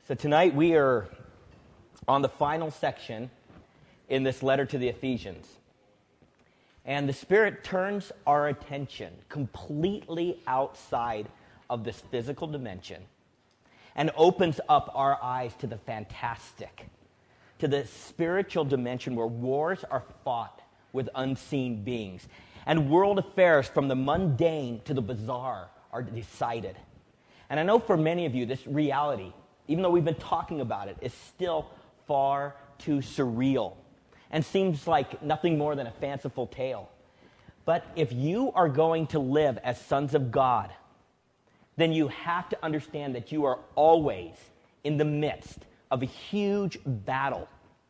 So tonight we are on the final section in this letter to the Ephesians. And the Spirit turns our attention completely outside of this physical dimension and opens up our eyes to the fantastic, to the spiritual dimension where wars are fought with unseen beings and world affairs from the mundane to the bizarre are decided. And I know for many of you this reality, even though we've been talking about it, is still far too surreal and seems like nothing more than a fanciful tale. But if you are going to live as sons of God, then you have to understand that you are always in the midst of a huge battle.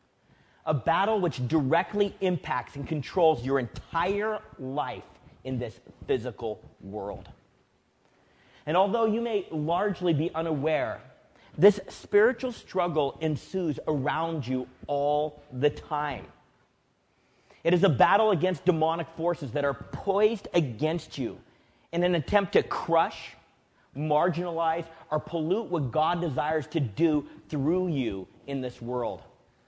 A battle which directly impacts and controls your entire life in this physical world. And although you may largely be unaware, this spiritual struggle ensues around you all the time. It is a battle against demonic forces that are poised against you in an attempt to crush, marginalize, or pollute what God desires to do through you in this world.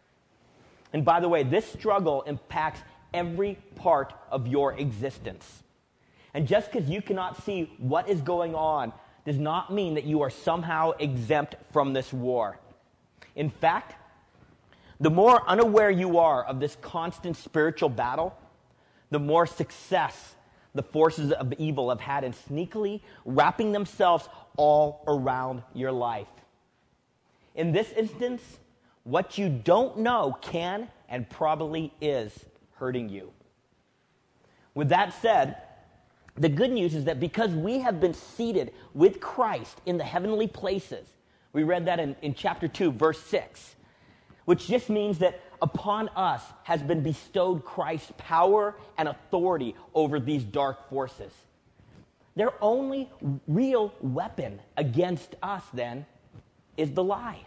And by the way, this struggle impacts every part of your existence. And just because you cannot see what is going on does not mean that you are somehow exempt from this war. In fact, the more unaware you are of this constant spiritual battle, the more success the forces of evil have had in sneakily wrapping themselves all around your life. In this instance, what you don't know can and probably is hurting you. With that said, the good news is that because we have been seated with Christ in the heavenly places, we read that in chapter 2, verse 6, which just means that upon us has been bestowed Christ's power and authority over these dark forces. Their only real weapon against us, then, is the lie.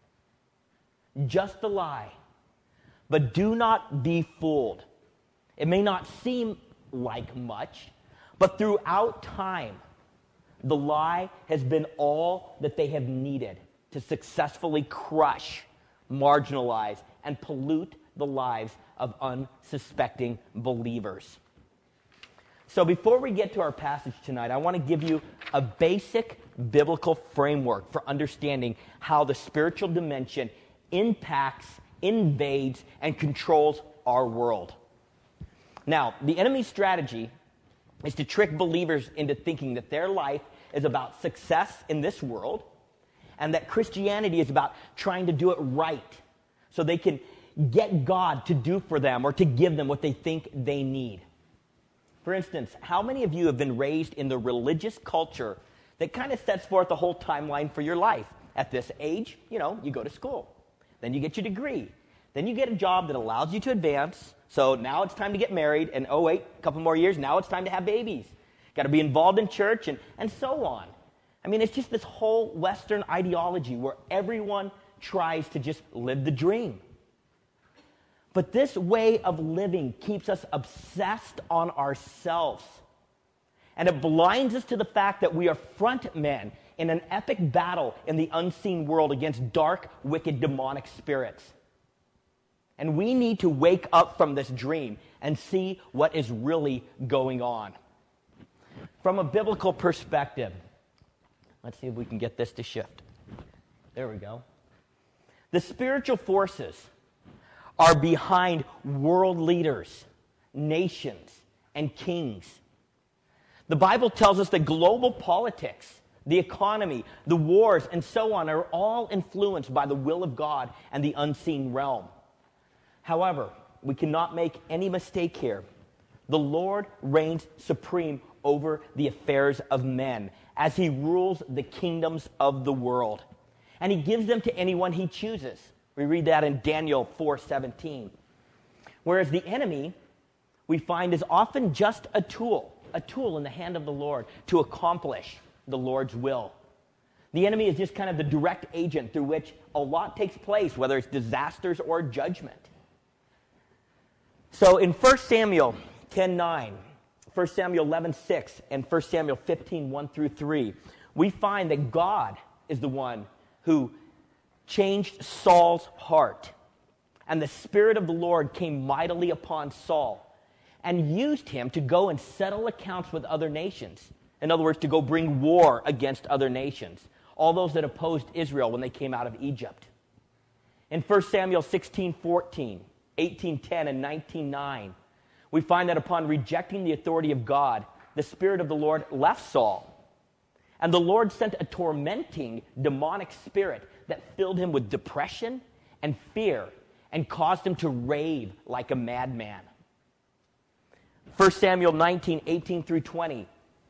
Just the lie. But do not be fooled. It may not seem like much, but throughout time, the lie has been all that they have needed to successfully crush, marginalize, and pollute the lives of unsuspecting believers. So before we get to our passage tonight, I want to give you a basic biblical framework for understanding how the spiritual dimension impacts, invades, and controls our world. Now, the enemy's strategy is to trick believers into thinking that their life is about success in this world and that Christianity is about trying to do it right so they can get God to do for them or to give them what they think they need. For instance, how many of you have been raised in the religious culture that kind of sets forth the whole timeline for your life? At this age, you go to school. Then you get your degree. Then you get a job that allows you to advance. So now it's time to get married. And oh wait, a couple more years, now it's time to have babies. Got to be involved in church and so on. I mean, it's just this whole Western ideology where everyone tries to just live the dream. But this way of living keeps us obsessed on ourselves. And it blinds us to the fact that we are front men in an epic battle in the unseen world against dark, wicked, demonic spirits. And we need to wake up from this dream and see what is really going on. From a biblical perspective, let's see if we can get this to shift. There we go. The spiritual forces are behind world leaders, nations, and kings. The Bible tells us that global politics, the economy, the wars, and so on are all influenced by the will of God and the unseen realm. However, we cannot make any mistake here. The Lord reigns supreme over the affairs of men as he rules the kingdoms of the world. And he gives them to anyone he chooses. We read that in Daniel 4:17. Whereas the enemy, we find, is often just a tool in the hand of the Lord to accomplish the Lord's will. The enemy is just kind of the direct agent through which a lot takes place, whether it's disasters or judgment. So in 1 Samuel 10:9, 1 Samuel 11:6, and 1 Samuel 15:1-3, we find that God is the one who changed Saul's heart. And the Spirit of the Lord came mightily upon Saul and used him to go and settle accounts with other nations. In other words, to go bring war against other nations, all those that opposed Israel when they came out of Egypt. In 1 Samuel 16:14, 18:10, and 19:9, we find that upon rejecting the authority of God, the Spirit of the Lord left Saul. And the Lord sent a tormenting demonic spirit that filled him with depression and fear and caused him to rave like a madman. 1 Samuel 19:18 through 20.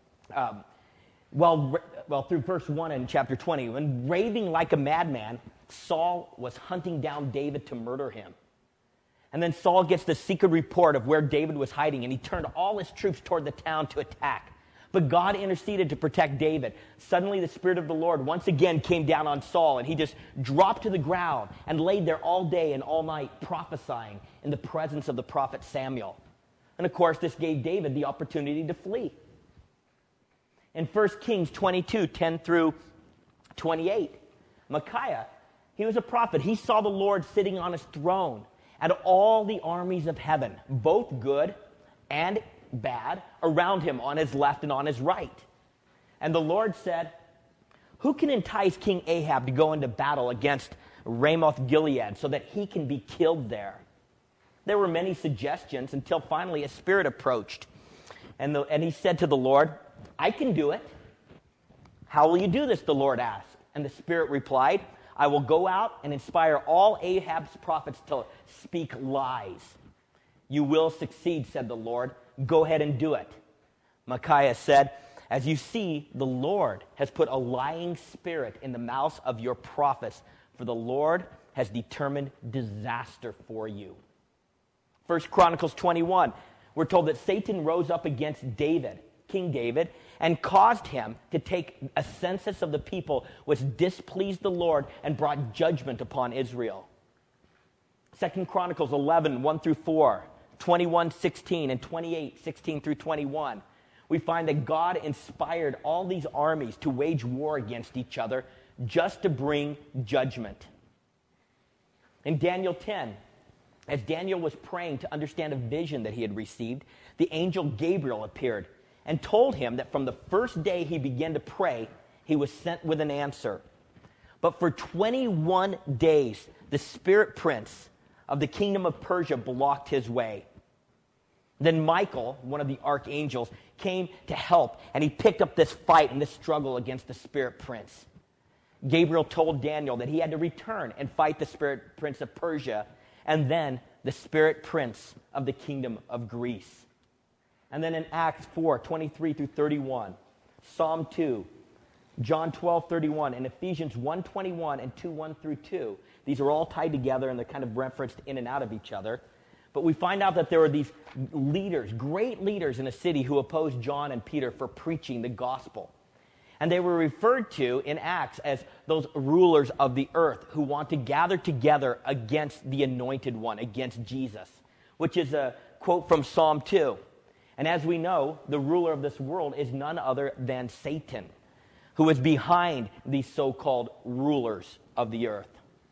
Through verse 1 in chapter 20, when raving like a madman, Saul was hunting down David to murder him. And then Saul gets the secret report of where David was hiding, and he turned all his troops toward the town to attack. But God interceded to protect David. Suddenly the Spirit of the Lord once again came down on Saul, and he just dropped to the ground and laid there all day and all night prophesying in the presence of the prophet Samuel. And of course, this gave David the opportunity to flee. In 1 Kings 22:10 through 28, Micaiah, he was a prophet. He saw the Lord sitting on his throne and all the armies of heaven, both good and bad, around him on his left and on his right. And the Lord said, "Who can entice King Ahab to go into battle against Ramoth Gilead so that he can be killed there?" There were many suggestions until finally a spirit approached. And he said to the Lord, "I can do it." "How will you do this?" the Lord asked. And the Spirit replied, "I will go out and inspire all Ahab's prophets to speak lies." "You will succeed," said the Lord. "Go ahead and do it." Micaiah said, "As you see, the Lord has put a lying spirit in the mouths of your prophets, for the Lord has determined disaster for you." 1 Chronicles 21, we're told that Satan rose up against David, King David, and caused him to take a census of the people which displeased the Lord and brought judgment upon Israel. 2 Chronicles 11, 1 through 4, 21:16, and 28:16 through 21. We find that God inspired all these armies to wage war against each other just to bring judgment. In Daniel 10, as Daniel was praying to understand a vision that he had received, the angel Gabriel appeared and told him that from the first day he began to pray, he was sent with an answer. But for 21 days, the spirit prince of the kingdom of Persia blocked his way. Then Michael, one of the archangels, came to help, and he picked up this fight and this struggle against the spirit prince. Gabriel told Daniel that he had to return and fight the spirit prince of Persia, and then the spirit prince of the kingdom of Greece. And then in Acts 4, 23 through 31, Psalm 2, John 12, 31, and Ephesians 1, 21 and 2, 1 through 2. These are all tied together and they're kind of referenced in and out of each other. But we find out that there were these leaders, great leaders in a city who opposed John and Peter for preaching the gospel. And they were referred to in Acts as those rulers of the earth who want to gather together against the anointed one, against Jesus, which is a quote from Psalm 2. And as we know, the ruler of this world is none other than Satan, who is behind these so-called rulers of the earth.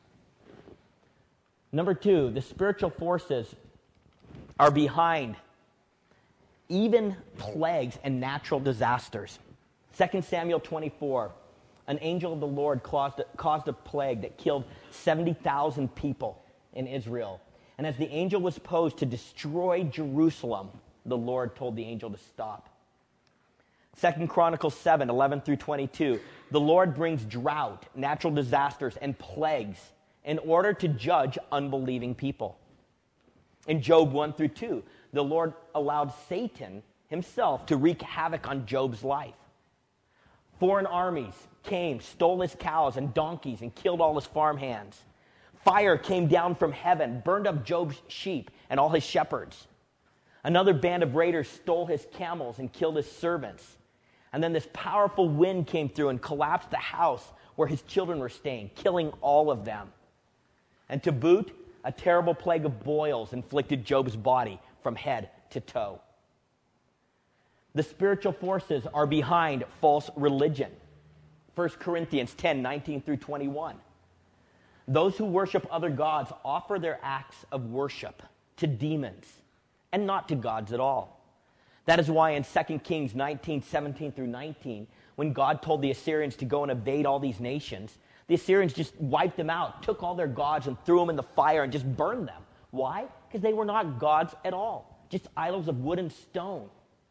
Number 2, the spiritual forces are behind even plagues and natural disasters. 2 Samuel 24, an angel of the Lord caused a plague that killed 70,000 people in Israel. And as the angel was posed to destroy Jerusalem, the Lord told the angel to stop. 2 Chronicles 7, 11 through 22, the Lord brings drought, natural disasters, and plagues in order to judge unbelieving people. In Job 1 through 2, the Lord allowed Satan himself to wreak havoc on Job's life. Foreign armies came, stole his cows and donkeys, and killed all his farmhands. Fire came down from heaven, burned up Job's sheep and all his shepherds. Another band of raiders stole his camels and killed his servants. And then this powerful wind came through and collapsed the house where his children were staying, killing all of them. And to boot, a terrible plague of boils inflicted Job's body from head to toe. The spiritual forces are behind false religion. 1 Corinthians 10, 19 through 21. Those who worship other gods offer their acts of worship to demons and not to gods at all. That is why in 2 Kings 19:17 through 19, when God told the Assyrians to go and invade all these nations, the Assyrians just wiped them out, took all their gods and threw them in the fire and just burned them. Why? Because they were not gods at all, just idols of wood and stone.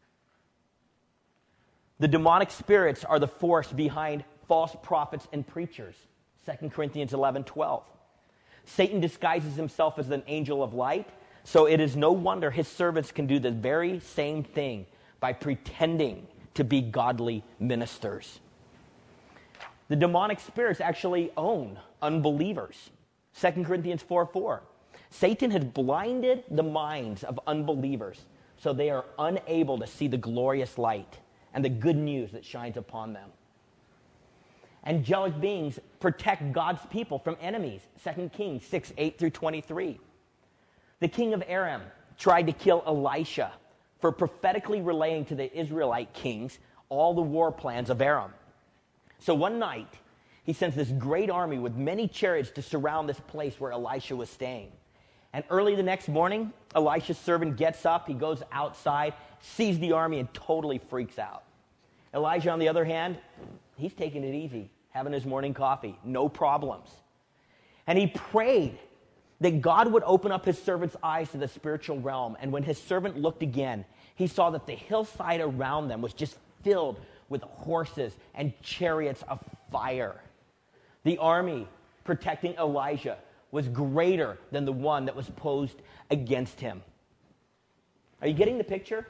The demonic spirits are the force behind false prophets and preachers. 2 Corinthians 11:12. Satan disguises himself as an angel of light, so it is no wonder his servants can do the very same thing by pretending to be godly ministers. The demonic spirits actually own unbelievers. 2 Corinthians 4:4. Satan has blinded the minds of unbelievers so they are unable to see the glorious light and the good news that shines upon them. Angelic beings protect God's people from enemies. 2 Kings 6:8 through 23. The king of Aram tried to kill Elisha for prophetically relaying to the Israelite kings all the war plans of Aram. So one night, he sends this great army with many chariots to surround this place where Elisha was staying. And early the next morning, Elisha's servant gets up, he goes outside, sees the army, and totally freaks out. Elijah, on the other hand, he's taking it easy, having his morning coffee, no problems. And he prayed that God would open up his servant's eyes to the spiritual realm. And when his servant looked again, he saw that the hillside around them was just filled with horses and chariots of fire. The army protecting Elijah was greater than the one that was posed against him. Are you getting the picture?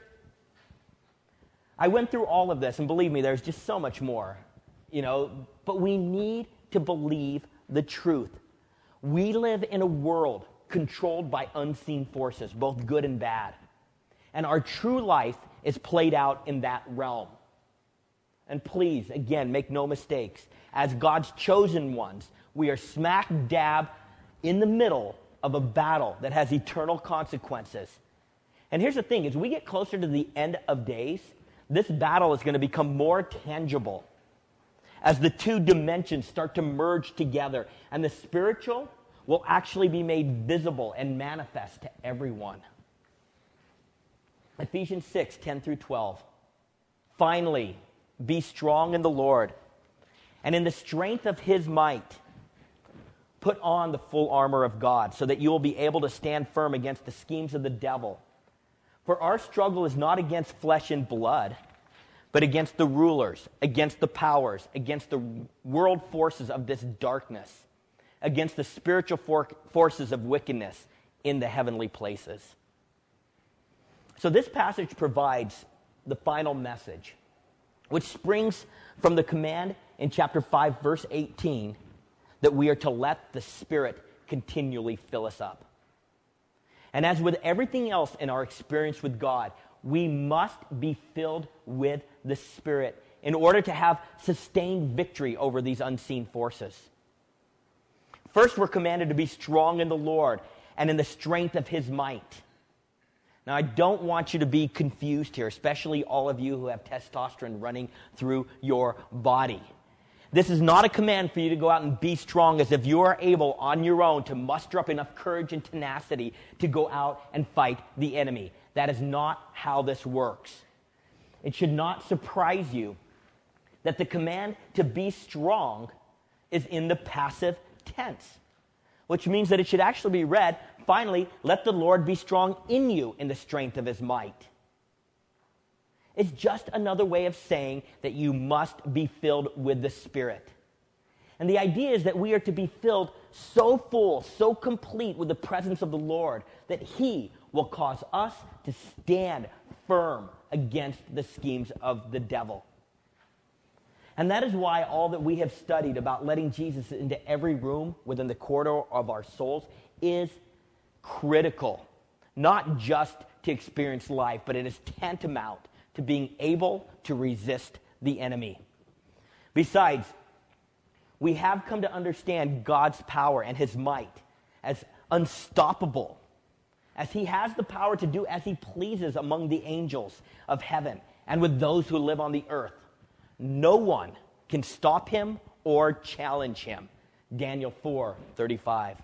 I went through all of this, and believe me, there's just so much more, but we need to believe the truth. We live in a world controlled by unseen forces, both good and bad. And our true life is played out in that realm. And please, again, make no mistakes. As God's chosen ones, we are smack dab in the middle of a battle that has eternal consequences. And here's the thing, as we get closer to the end of days, this battle is going to become more tangible as the two dimensions start to merge together, and the spiritual will actually be made visible and manifest to everyone. Ephesians 6:10 through 12. Finally, be strong in the Lord, and in the strength of his might, put on the full armor of God, so that you will be able to stand firm against the schemes of the devil. For our struggle is not against flesh and blood, but against the rulers, against the powers, against the world forces of this darkness, against the spiritual forces of wickedness in the heavenly places. So this passage provides the final message, which springs from the command in chapter 5, verse 18, that we are to let the Spirit continually fill us up. And as with everything else in our experience with God, we must be filled with the Spirit in order to have sustained victory over these unseen forces. First, we're commanded to be strong in the Lord and in the strength of his might. Now, I don't want you to be confused here, especially all of you who have testosterone running through your body. This is not a command for you to go out and be strong as if you are able on your own to muster up enough courage and tenacity to go out and fight the enemy. That is not how this works. It should not surprise you that the command to be strong is in the passive tense, which means that it should actually be read, finally, let the Lord be strong in you in the strength of his might. It's just another way of saying that you must be filled with the Spirit. And the idea is that we are to be filled so full, so complete with the presence of the Lord that he will cause us to stand firm against the schemes of the devil. And that is why all that we have studied about letting Jesus into every room within the corridor of our souls is critical. Not just to experience life, but it is tantamount to being able to resist the enemy. Besides, we have come to understand God's power and his might as unstoppable, as he has the power to do as he pleases among the angels of heaven and with those who live on the earth. No one can stop him or challenge him. Daniel 4:35.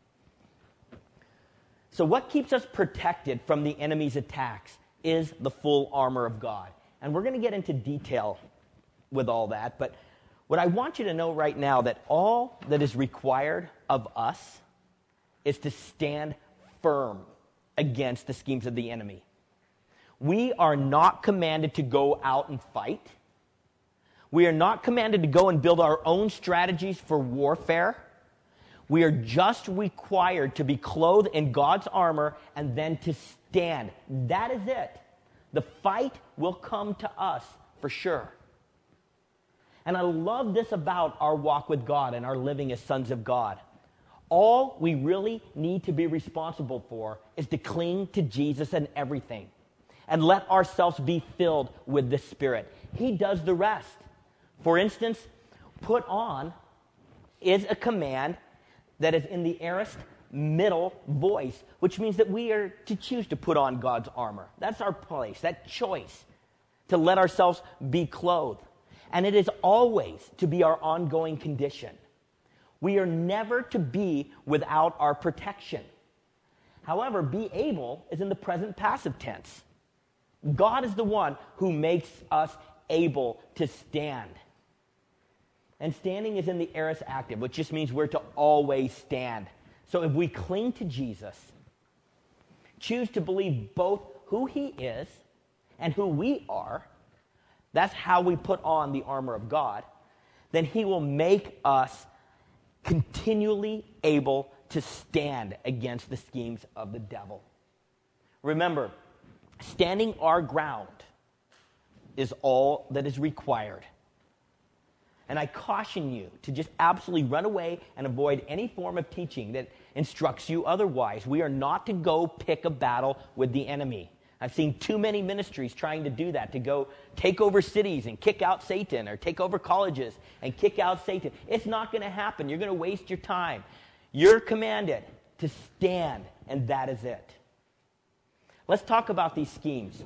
So what keeps us protected from the enemy's attacks is the full armor of God. And we're going to get into detail with all that, but what I want you to know right now, that all that is required of us is to stand firm against the schemes of the enemy. We are not commanded to go out and fight. We are not commanded to go and build our own strategies for warfare. We are just required to be clothed in God's armor and then to stand. That is it. The fight will come to us for sure. And I love this about our walk with God and our living as sons of God. All we really need to be responsible for is to cling to Jesus and everything, and let ourselves be filled with the Spirit. He does the rest. For instance, put on is a command that is in the aorist middle voice, which means that we are to choose to put on God's armor. That's our place, that choice, to let ourselves be clothed. And it is always to be our ongoing condition. We are never to be without our protection. However, be able is in the present passive tense. God is the one who makes us able to stand. And standing is in the aorist active, which just means we're to always stand. So if we cling to Jesus, choose to believe both who he is and who we are, that's how we put on the armor of God, then he will make us continually able to stand against the schemes of the devil. Remember, standing our ground is all that is required. And I caution you to just absolutely run away and avoid any form of teaching that instructs you otherwise. We are not to go pick a battle with the enemy. I've seen too many ministries trying to do that, to go take over cities and kick out Satan, or take over colleges and kick out Satan. It's not going to happen. You're going to waste your time. You're commanded to stand, and that is it. Let's talk about these schemes.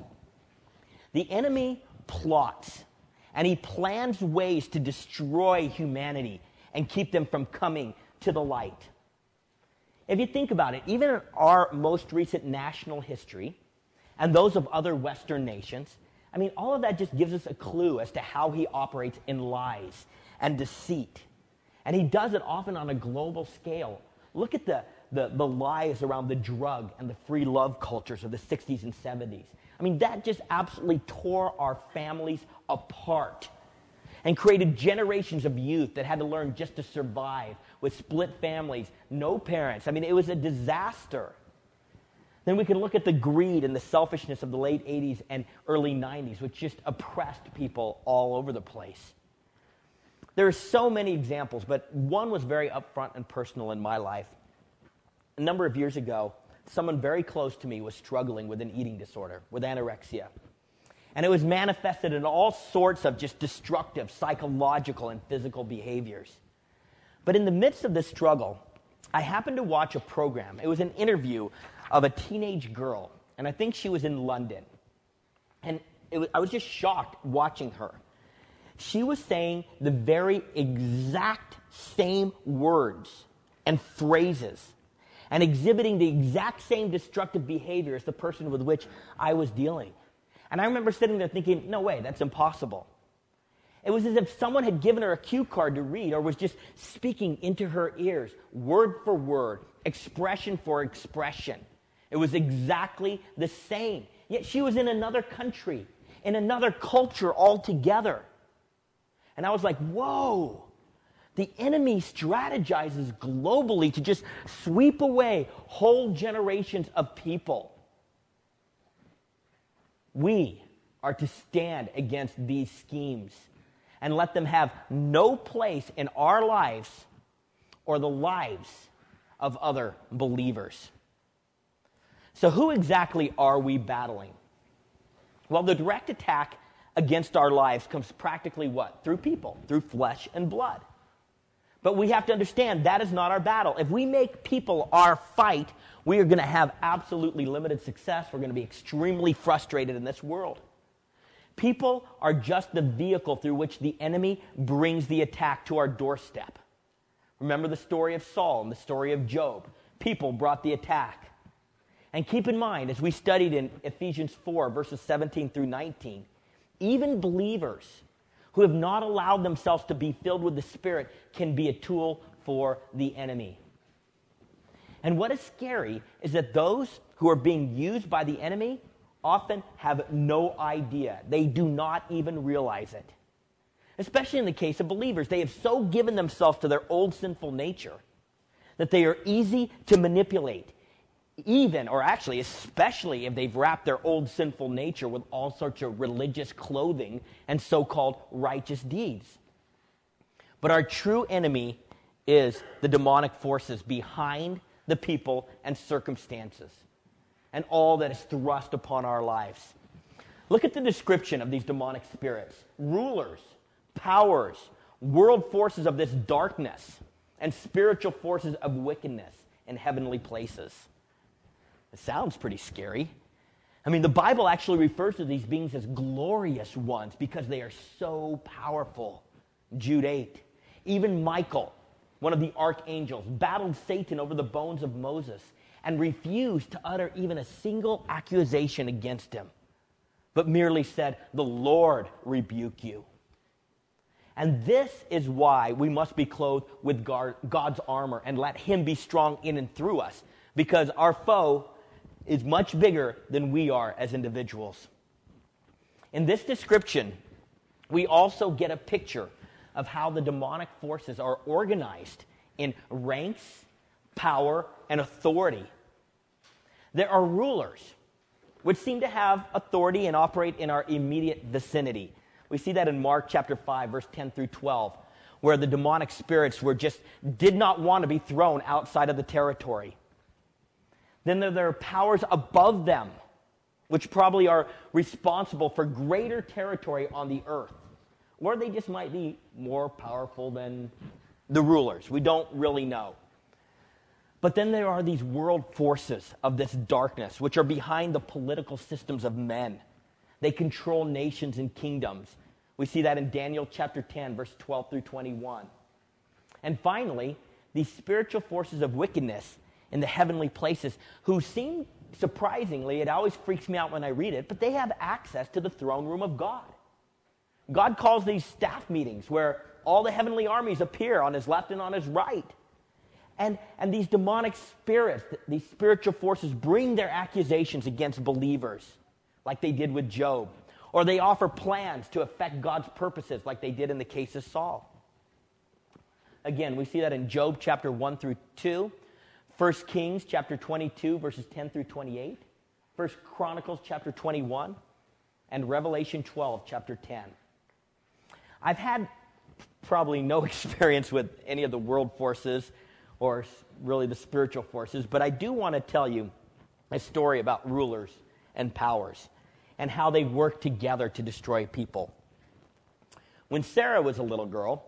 The enemy plots, and he plans ways to destroy humanity and keep them from coming to the light. If you think about it, even in our most recent national history and those of other Western nations, I mean, all of that just gives us a clue as to how he operates in lies and deceit. And he does it often on a global scale. Look at the lies around the drug and the free love cultures of the 60s and 70s. I mean, that just absolutely tore our families apart and created generations of youth that had to learn just to survive with split families, no parents. I mean, it was a disaster. Then we can look at the greed and the selfishness of the late 80s and early 90s, which just oppressed people all over the place. There are so many examples, but one was very upfront and personal in my life. A number of years ago, someone very close to me was struggling with an eating disorder, with anorexia. And it was manifested in all sorts of just destructive psychological and physical behaviors. But in the midst of this struggle, I happened to watch a program. It was an interview of a teenage girl, and I think she was in London. And I was just shocked watching her. She was saying the very exact same words and phrases and exhibiting the exact same destructive behavior as the person with which I was dealing. And I remember sitting there thinking, no way, that's impossible. It was as if someone had given her a cue card to read, or was just speaking into her ears, word for word, expression for expression. It was exactly the same. Yet she was in another country, in another culture altogether. And I was like, whoa. The enemy strategizes globally to just sweep away whole generations of people. We are to stand against these schemes and let them have no place in our lives or the lives of other believers. So who exactly are we battling? Well, the direct attack against our lives comes practically what? Through people, through flesh and blood. But we have to understand that is not our battle. If we make people our fight, we are going to have absolutely limited success. We're going to be extremely frustrated in this world. People are just the vehicle through which the enemy brings the attack to our doorstep. Remember the story of Saul and the story of Job. People brought the attack. And keep in mind, as we studied in Ephesians 4, verses 17 through 19, even believers who have not allowed themselves to be filled with the Spirit can be a tool for the enemy. And what is scary is that those who are being used by the enemy often have no idea. They do not even realize it. Especially in the case of believers. They have so given themselves to their old sinful nature that they are easy to manipulate. Even, or actually, especially if they've wrapped their old sinful nature with all sorts of religious clothing and so-called righteous deeds. But our true enemy is the demonic forces behind the people and circumstances and all that is thrust upon our lives. Look at the description of these demonic spirits. Rulers, powers, world forces of this darkness, and spiritual forces of wickedness in heavenly places. It sounds pretty scary. I mean, the Bible actually refers to these beings as glorious ones because they are so powerful. Jude 8. Even Michael, one of the archangels, battled Satan over the bones of Moses and refused to utter even a single accusation against him, but merely said, "The Lord rebuke you." And this is why we must be clothed with God's armor and let him be strong in and through us, because our foe is much bigger than we are as individuals. In this description, we also get a picture of how the demonic forces are organized in ranks, power, and authority. There are rulers, which seem to have authority and operate in our immediate vicinity. We see that in Mark chapter 5, verse 10 through 12, where the demonic spirits did not want to be thrown outside of the territory. Then there are powers above them, which probably are responsible for greater territory on the earth. Or they just might be more powerful than the rulers. We don't really know. But then there are these world forces of this darkness, which are behind the political systems of men. They control nations and kingdoms. We see that in Daniel chapter 10, verse 12 through 21. And finally, these spiritual forces of wickedness in the heavenly places, who seem, surprisingly, it always freaks me out when I read it, but they have access to the throne room of God. God calls these staff meetings where all the heavenly armies appear on his left and on his right. And these demonic spirits, these spiritual forces, bring their accusations against believers, like they did with Job. Or they offer plans to affect God's purposes, like they did in the case of Saul. Again, we see that in Job chapter 1 through 2, 1 Kings chapter 22, verses 10 through 28, 1 Chronicles chapter 21, and Revelation 12, chapter 10. I've had probably no experience with any of the world forces or really the spiritual forces, but I do want to tell you a story about rulers and powers and how they work together to destroy people. When Sarah was a little girl,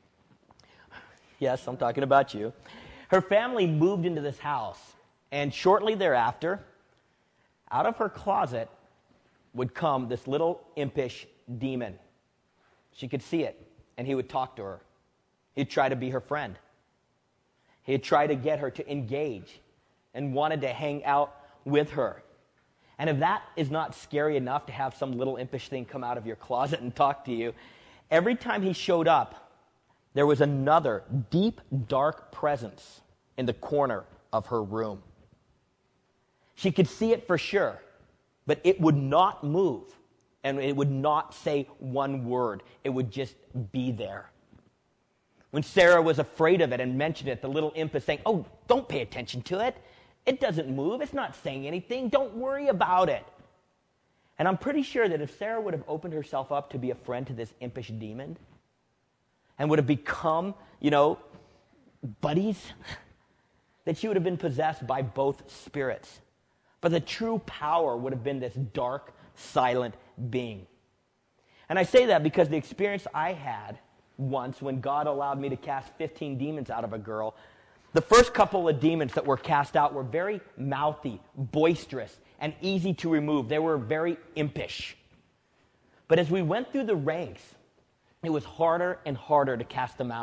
yes, I'm talking about you, her family moved into this house, and shortly thereafter, out of her closet would come this little impish demon. She could see it, and he would talk to her. He'd try to be her friend. He'd try to get her to engage and wanted to hang out with her. And if that is not scary enough to have some little impish thing come out of your closet and talk to you, every time he showed up, there was another deep, dark presence in the corner of her room. She could see it for sure, but it would not move, and it would not say one word. It would just be there. When Sarah was afraid of it and mentioned it, the little imp is saying, "Oh, don't pay attention to it. It doesn't move. It's not saying anything. Don't worry about it." And I'm pretty sure that if Sarah would have opened herself up to be a friend to this impish demon and would have become, buddies, that she would have been possessed by both spirits. But the true power would have been this dark, silent being. And I say that because the experience I had once when God allowed me to cast 15 demons out of a girl, the first couple of demons that were cast out were very mouthy, boisterous, and easy to remove. They were very impish. But as we went through the ranks, it was harder and harder to cast them out.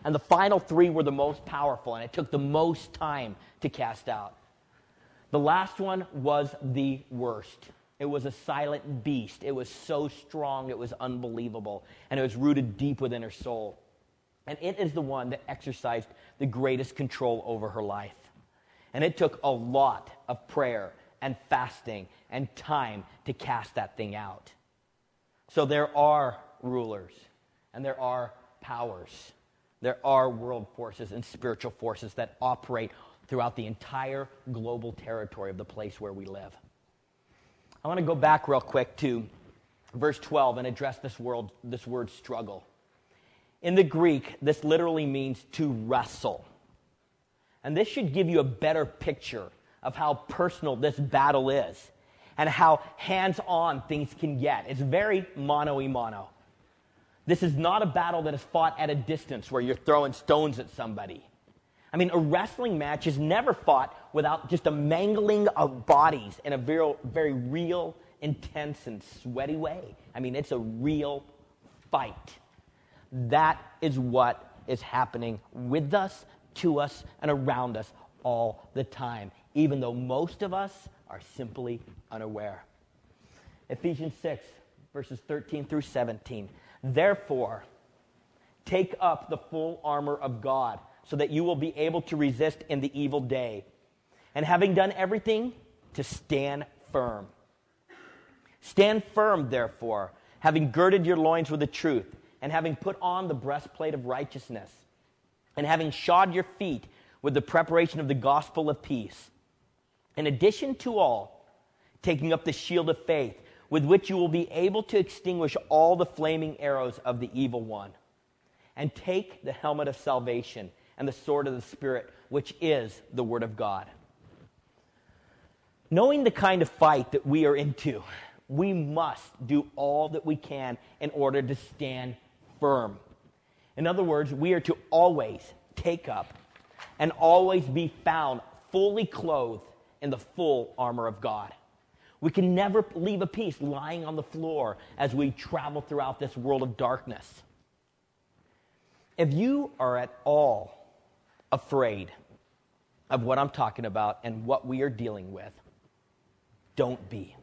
And the final 3 were the most powerful, and it took the most time to cast out. The last one was the worst. It was a silent beast. It was so strong, it was unbelievable. And it was rooted deep within her soul. And it is the one that exercised the greatest control over her life. And it took a lot of prayer and fasting and time to cast that thing out. So there are rulers, and there are powers. There are world forces and spiritual forces that operate throughout the entire global territory of the place where we live. I want to go back real quick to verse 12 and address this word struggle. In the Greek, this literally means to wrestle. And this should give you a better picture of how personal this battle is and how hands-on things can get. It's very mano-a-mano. This is not a battle that is fought at a distance where you're throwing stones at somebody. I mean, a wrestling match is never fought without just a mangling of bodies in a very, very real, intense, and sweaty way. I mean, it's a real fight. That is what is happening with us, to us, and around us all the time, even though most of us are simply unaware. Ephesians 6, verses 13 through 17. Therefore, take up the full armor of God, so that you will be able to resist in the evil day. And having done everything, to stand firm. Stand firm, therefore, having girded your loins with the truth, and having put on the breastplate of righteousness, and having shod your feet with the preparation of the gospel of peace. In addition to all, taking up the shield of faith, with which you will be able to extinguish all the flaming arrows of the evil one. And take the helmet of salvation and the sword of the Spirit, which is the Word of God. Knowing the kind of fight that we are into, we must do all that we can in order to stand firm. In other words, we are to always take up and always be found fully clothed in the full armor of God. We can never leave a piece lying on the floor as we travel throughout this world of darkness. If you are at all afraid of what I'm talking about and what we are dealing with, don't be.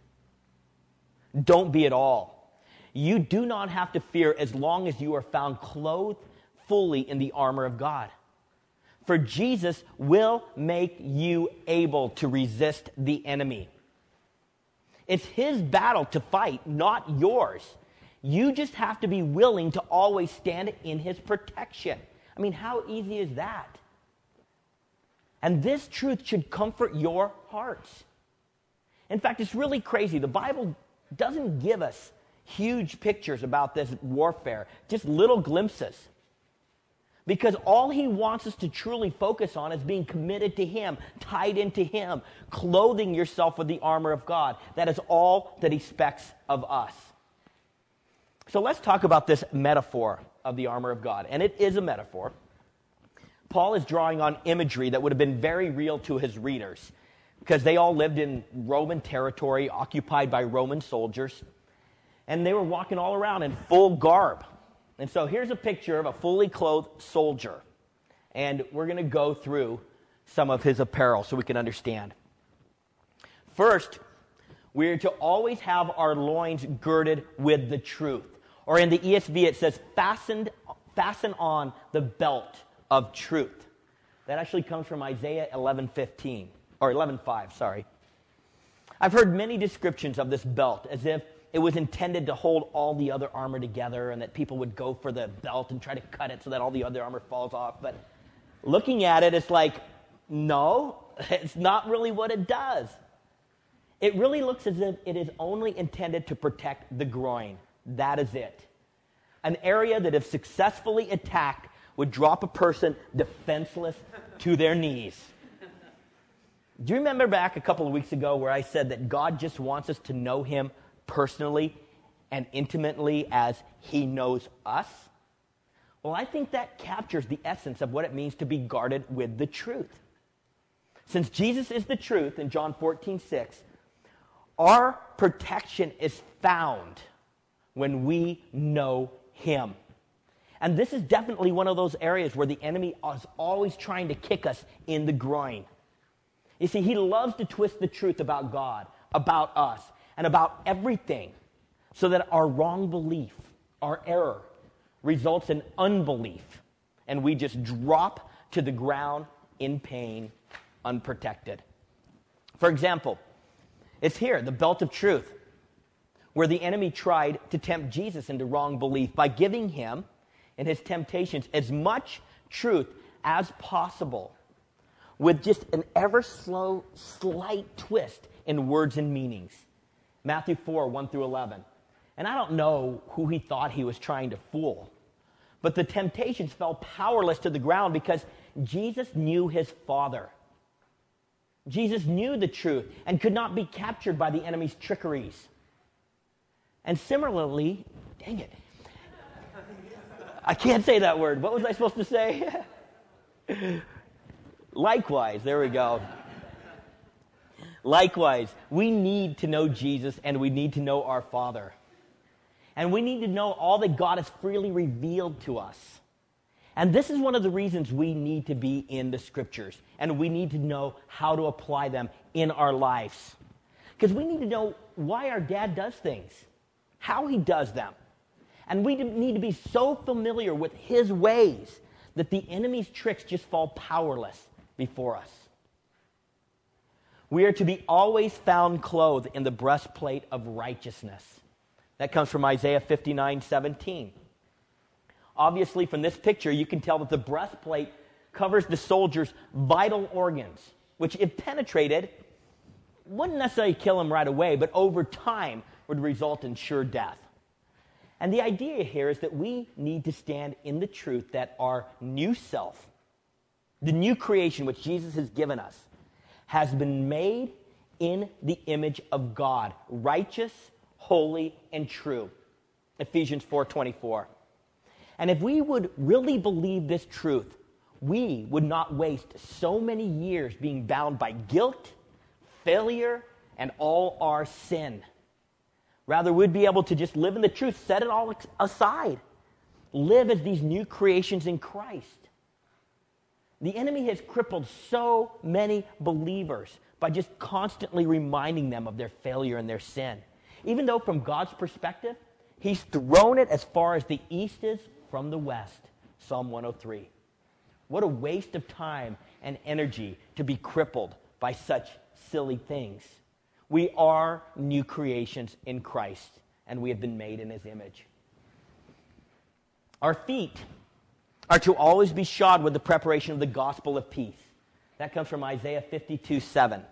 Don't be at all. You do not have to fear as long as you are found clothed fully in the armor of God. For Jesus will make you able to resist the enemy. It's his battle to fight, not yours. You just have to be willing to always stand in his protection. I mean, how easy is that? And this truth should comfort your hearts. In fact, it's really crazy. The Bible doesn't give us huge pictures about this warfare, just little glimpses. Because all he wants us to truly focus on is being committed to him, tied into him, clothing yourself with the armor of God. That is all that he expects of us. So let's talk about this metaphor of the armor of God. And it is a metaphor. Paul is drawing on imagery that would have been very real to his readers, because they all lived in Roman territory occupied by Roman soldiers. And they were walking all around in full garb. And so here's a picture of a fully clothed soldier. And we're going to go through some of his apparel so we can understand. First, we're to always have our loins girded with the truth. Or in the ESV it says, fasten on the belt of truth. That actually comes from Isaiah 11:15, or 11:5, sorry. I've heard many descriptions of this belt as if it was intended to hold all the other armor together and that people would go for the belt and try to cut it so that all the other armor falls off. But looking at it, it's like, no, it's not really what it does. It really looks as if it is only intended to protect the groin. That is it. An area that, if successfully attacked, would drop a person defenseless to their knees. Do you remember back a couple of weeks ago where I said that God just wants us to know him personally and intimately as he knows us? Well, I think that captures the essence of what it means to be guarded with the truth. Since Jesus is the truth in John 14:6, our protection is found when we know him. And this is definitely one of those areas where the enemy is always trying to kick us in the groin. You see, he loves to twist the truth about God, about us, and about everything, so that our wrong belief, our error, results in unbelief, and we just drop to the ground in pain, unprotected. For example, it's here, the belt of truth, where the enemy tried to tempt Jesus into wrong belief by giving him, in his temptations, as much truth as possible, with just an ever slow, slight twist in words and meanings. Matthew 4, 1 through 11. And I don't know who he thought he was trying to fool, but the temptations fell powerless to the ground because Jesus knew his Father. Jesus knew the truth and could not be captured by the enemy's trickeries. And similarly, dang it, I can't say that word. What was I supposed to say? Likewise, there we go. Likewise, we need to know Jesus and we need to know our Father. And we need to know all that God has freely revealed to us. And this is one of the reasons we need to be in the Scriptures. And we need to know how to apply them in our lives. Because we need to know why our dad does things, how he does them. And we need to be so familiar with his ways that the enemy's tricks just fall powerless before us. We are to be always found clothed in the breastplate of righteousness. That comes from Isaiah 59:17. Obviously, from this picture, you can tell that the breastplate covers the soldier's vital organs, which, if penetrated, wouldn't necessarily kill him right away, but over time would result in sure death. And the idea here is that we need to stand in the truth that our new self, the new creation which Jesus has given us, has been made in the image of God, righteous, holy, and true. Ephesians 4:24. And if we would really believe this truth, we would not waste so many years being bound by guilt, failure, and all our sin. Rather, we'd be able to just live in the truth, set it all aside, live as these new creations in Christ. The enemy has crippled so many believers by just constantly reminding them of their failure and their sin. Even though from God's perspective, he's thrown it as far as the east is from the west. Psalm 103. What a waste of time and energy to be crippled by such silly things. We are new creations in Christ, and we have been made in his image. Our feet are to always be shod with the preparation of the gospel of peace. That comes from Isaiah 52:7.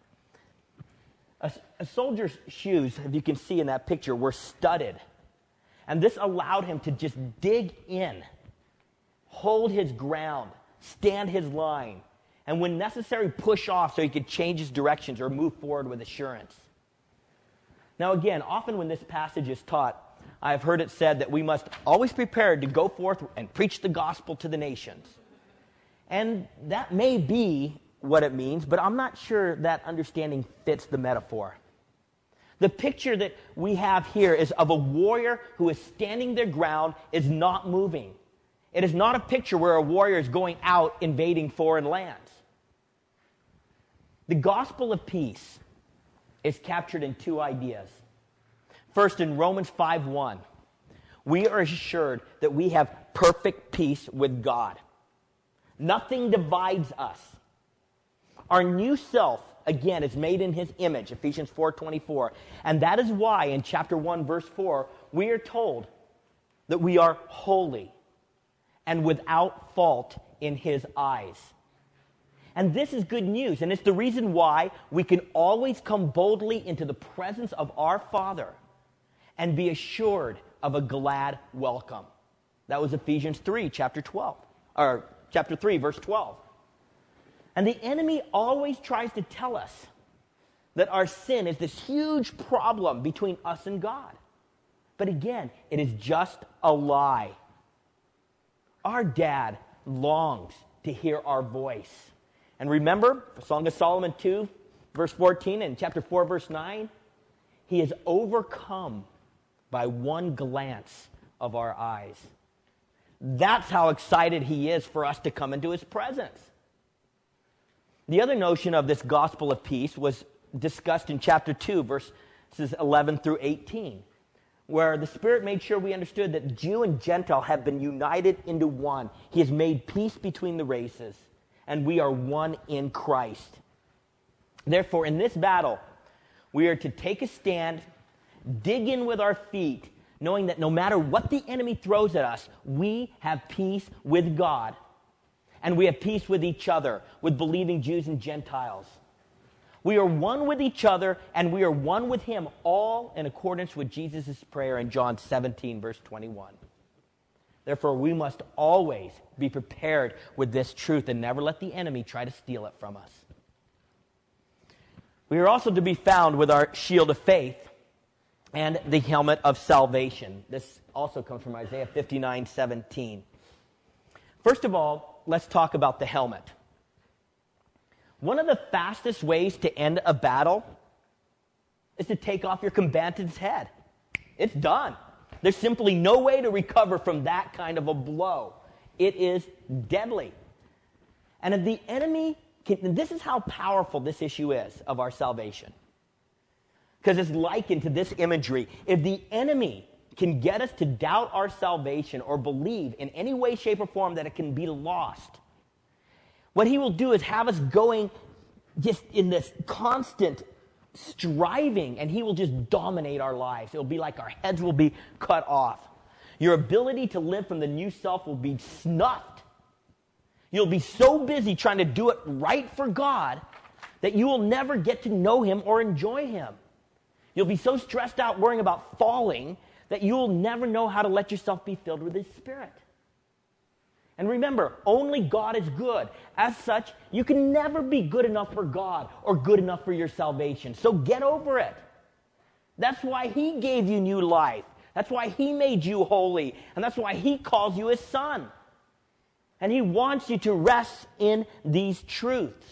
A soldier's shoes, if you can see in that picture, were studded. And this allowed him to just dig in, hold his ground, stand his line, and when necessary, push off so he could change his directions or move forward with assurance. Now again, often when this passage is taught, I've heard it said that we must always be prepared to go forth and preach the gospel to the nations. And that may be what it means, but I'm not sure that understanding fits the metaphor. The picture that we have here is of a warrior who is standing their ground, is not moving. It is not a picture where a warrior is going out invading foreign lands. The gospel of peace is captured in two ideas. First, in Romans 5:1, we are assured that we have perfect peace with God. Nothing divides us. Our new self, again, is made in his image, Ephesians 4:24. And that is why in chapter 1, verse 4, we are told that we are holy and without fault in his eyes. And this is good news, and it's the reason why we can always come boldly into the presence of our Father and be assured of a glad welcome. That was Ephesians 3, chapter 3, verse 12. And the enemy always tries to tell us that our sin is this huge problem between us and God. But again, it is just a lie. Our dad longs to hear our voice. And remember, Song of Solomon 2, verse 14, and chapter 4, verse 9, he is overcome by one glance of our eyes. That's how excited he is for us to come into his presence. The other notion of this gospel of peace was discussed in chapter 2, verses 11 through 18, where the Spirit made sure we understood that Jew and Gentile have been united into one. He has made peace between the races, and we are one in Christ. Therefore, in this battle, we are to take a stand, dig in with our feet, knowing that no matter what the enemy throws at us, we have peace with God. And we have peace with each other, with believing Jews and Gentiles. We are one with each other, and we are one with him, all in accordance with Jesus' prayer in John 17, verse 21. Therefore, we must always be prepared with this truth and never let the enemy try to steal it from us. We are also to be found with our shield of faith and the helmet of salvation. This also comes from Isaiah 59:17. First of all, let's talk about the helmet. One of the fastest ways to end a battle is to take off your combatant's head. It's done. There's simply no way to recover from that kind of a blow. It is deadly. And if the enemy this is how powerful this issue is of our salvation. Because it's likened to this imagery. If the enemy can get us to doubt our salvation or believe in any way, shape, or form that it can be lost, what he will do is have us going just in this constant striving, and he will just dominate our lives. It'll be like our heads will be cut off. Your ability to live from the new self will be snuffed. You'll be so busy trying to do it right for God that you will never get to know him or enjoy him. You'll be so stressed out worrying about falling that you will never know how to let yourself be filled with his Spirit. And remember, only God is good. As such, you can never be good enough for God or good enough for your salvation. So get over it. That's why he gave you new life. That's why he made you holy. And that's why he calls you his son. And he wants you to rest in these truths.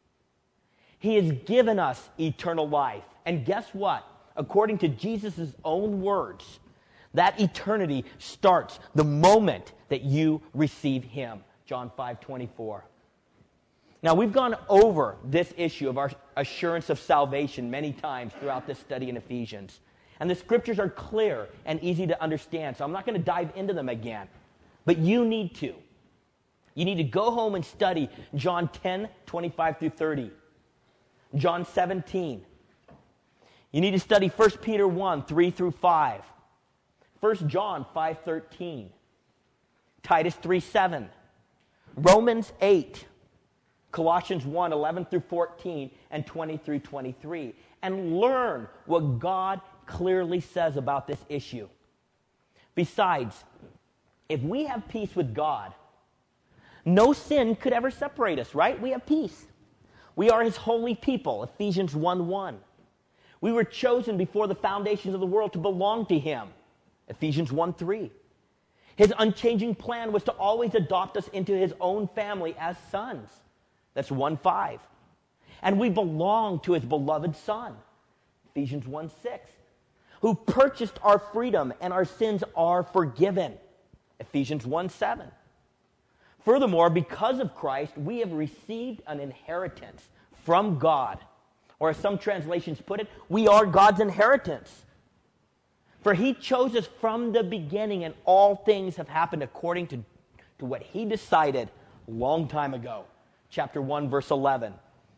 He has given us eternal life. And guess what? According to Jesus' own words, that eternity starts the moment that you receive him. John 5:24. Now, we've gone over this issue of our assurance of salvation many times throughout this study in Ephesians. And the scriptures are clear and easy to understand, so I'm not going to dive into them again. But you need to. You need to go home and study John 10:25 through 30. John 17. You need to study 1 Peter 1:3 through 5. 1 John 5:13. Titus 3:7. Romans 8. Colossians 1:11 through 14 and 20 through 23. And learn what God clearly says about this issue. Besides, if we have peace with God, no sin could ever separate us, right? We have peace. We are his holy people, Ephesians 1:1. We were chosen before the foundations of the world to belong to him, Ephesians 1:3. His unchanging plan was to always adopt us into his own family as sons. That's 1:5. And we belong to his beloved Son, Ephesians 1:6, who purchased our freedom and our sins are forgiven, Ephesians 1:7. Furthermore, because of Christ, we have received an inheritance from God. Or as some translations put it, we are God's inheritance. For he chose us from the beginning, and all things have happened according to what he decided a long time ago. Chapter 1, verse 11.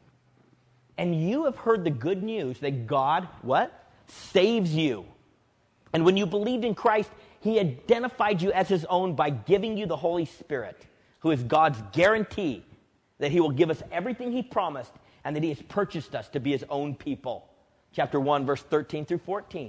And you have heard the good news that God, what? Saves you. And when you believed in Christ, he identified you as his own by giving you the Holy Spirit, who is God's guarantee that he will give us everything he promised and that he has purchased us to be his own people. Chapter 1, verse 13 through 14.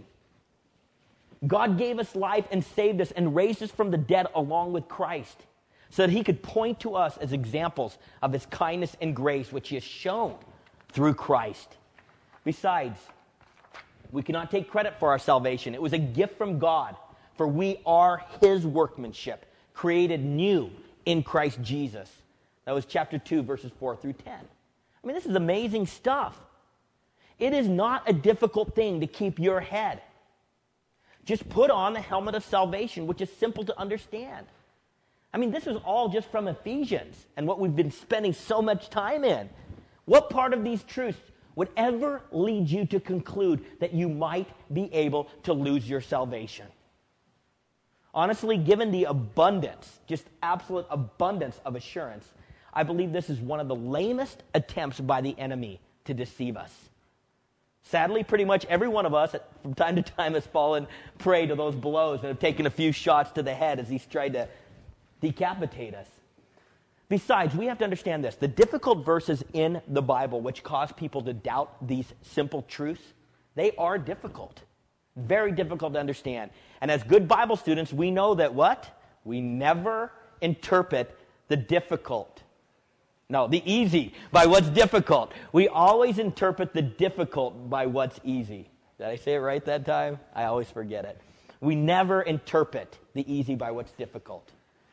God gave us life and saved us and raised us from the dead along with Christ so that he could point to us as examples of his kindness and grace, which he has shown through Christ. Besides, we cannot take credit for our salvation. It was a gift from God, for we are his workmanship, created new in Christ Jesus. That was chapter 2, verses 4 through 10. I mean, this is amazing stuff. It is not a difficult thing to keep your head. Just put on the helmet of salvation, which is simple to understand. I mean, this is all just from Ephesians and what we've been spending so much time in. What part of these truths would ever lead you to conclude that you might be able to lose your salvation? Honestly, given the abundance, just absolute abundance of assurance, I believe this is one of the lamest attempts by the enemy to deceive us. Sadly, pretty much every one of us from time to time has fallen prey to those blows and have taken a few shots to the head as he's tried to decapitate us. Besides, we have to understand this. The difficult verses in the Bible which cause people to doubt these simple truths, they are difficult. Very difficult to understand. And as good Bible students, we know that what? We never interpret the difficult. No, the easy by what's difficult. We always interpret the difficult by what's easy. Did I say it right that time? I always forget it. We never interpret the easy by what's difficult.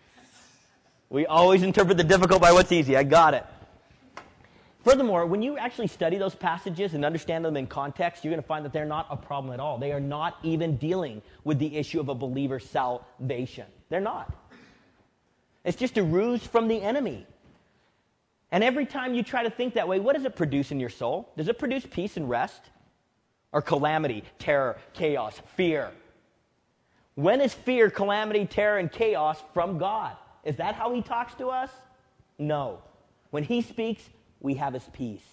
We always interpret the difficult by what's easy. I got it. Furthermore, when you actually study those passages and understand them in context, you're going to find that they're not a problem at all. They are not even dealing with the issue of a believer's salvation. They're not. It's just a ruse from the enemy. And every time you try to think that way, what does it produce in your soul? Does it produce peace and rest? Or calamity, terror, chaos, fear? When is fear, calamity, terror, and chaos from God? Is that how he talks to us? No. When he speaks, we have his peace.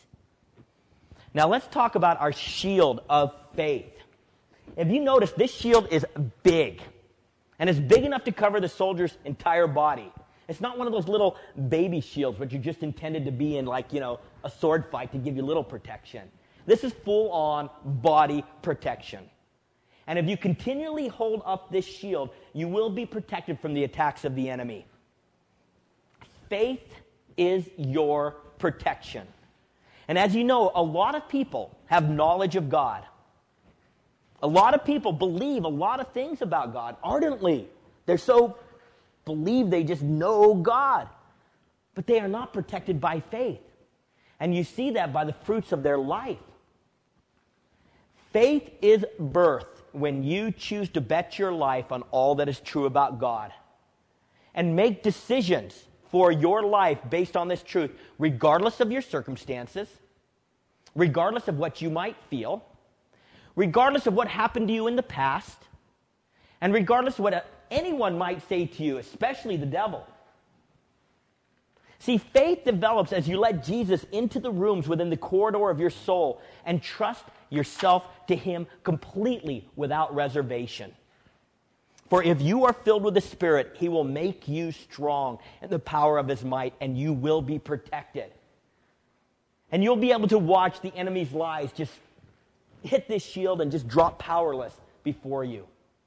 Now let's talk about our shield of faith. If you notice, this shield is big. And it's big enough to cover the soldier's entire body. It's not one of those little baby shields which are just intended to be in a sword fight to give you little protection. This is full-on body protection. And if you continually hold up this shield, you will be protected from the attacks of the enemy. Faith is your protection. And as you know, a lot of people have knowledge of God. A lot of people believe a lot of things about God ardently. They're so believe they just know God. But they are not protected by faith. And you see that by the fruits of their life. Faith is birthed when you choose to bet your life on all that is true about God. And make decisions for your life based on this truth, regardless of your circumstances, regardless of what you might feel, regardless of what happened to you in the past, and regardless of what anyone might say to you, especially the devil. See, faith develops as you let Jesus into the rooms within the corridor of your soul and trust yourself to him completely without reservation. For if you are filled with the Spirit, he will make you strong in the power of his might, and you will be protected. And you'll be able to watch the enemy's lies just hit this shield and just drop powerless before you.